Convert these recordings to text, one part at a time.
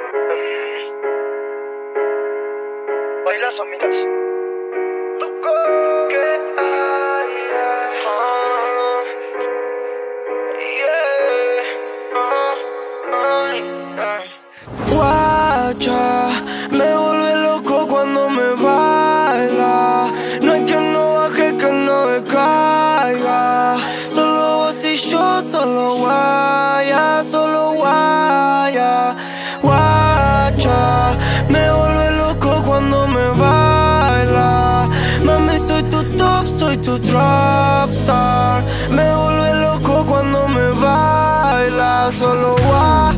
Bailas o miras. Guacha, me vuelve loco cuando me baila. No hay quien no baje, que no decaiga. Solo vos y yo, solo guaya, solo guaya. Guacha, me vuelve loco cuando me baila. Mami, soy tu top, soy tu trap star. Me vuelve loco cuando me baila, solo guaya.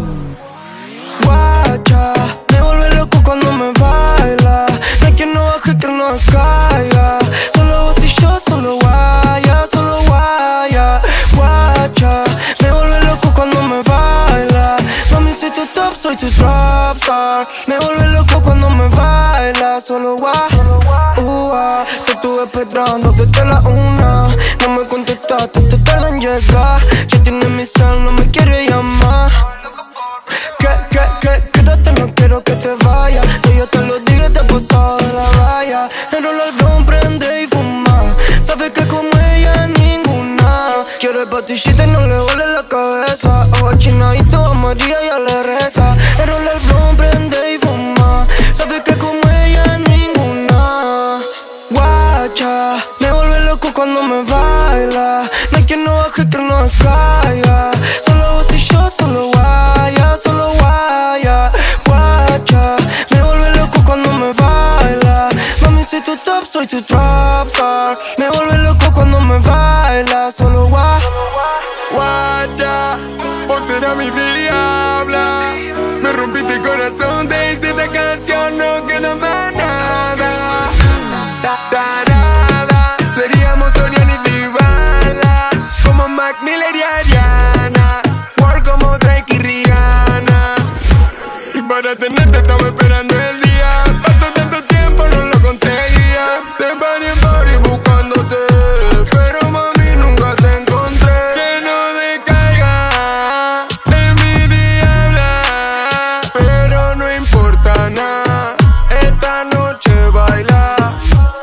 Me vuelve loco cuando me baila. No hay quien no baje, que no caiga. Solo vos y yo, solo guaya, solo guaya. Guacha, me vuelve loco cuando me baila. Mami, soy tu top, soy tu trap star. Me vuelve loco cuando me baila, solo guaya. Te estuve esperando desde la 1. No me contestaste, te tarda en llegar. Ya tienes mi cel, no me quiere llamar. Quédate, no quiero que te vayas. Que yo te lo diga, te he pasado de la raya. Enrola el blon, prende y fuma. Sabes que como ella ninguna. Quiere patillita y no le duele la cabeza. Ojo chinadito a María y a la reza. Enrola el blon, prende y fuma. Sabes que como ella ninguna. Guacha, me vuelve loco cuando me baila. No hay quien no baje, que no caiga. Solo vos y yo, solo guaya, solo guaya. Guacha, me vuelve loco cuando me baila. Mami, soy tu top, soy tu trap star. Me vuelve loco cuando me baila, solo guaya. Guacha, vos serás mi diabla. Me rompiste el corazón, te hice esta canción, no queda más nada. Tarada, seríamos Oriana y Dybala. Como Mac Miller y Ariana. War como Drake y Rihanna. Y para tenerte estaba esperando el día. Pasó tanto tiempo, no lo conseguía. Te paré en party buscándote, pero mami nunca te encontré. Que no decaiga en mi diabla, pero no importa nada, esta noche baila.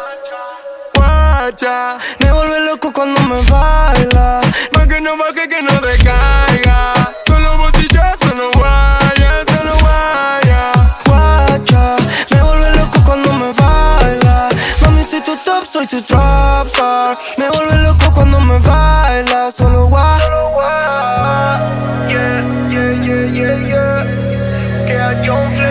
Guacha, me vuelve loco cuando me baila. pa' que no baje, que no decaiga. Solo vos y yo, solo guaya, solo guaya. Guacha, me vuelve loco cuando me baila. Mami, soy tu top, soy tu trap star. Me vuelve loco cuando me baila, solo guaya. Yeah, yeah, yeah, yeah, yeah. Que a John Flex.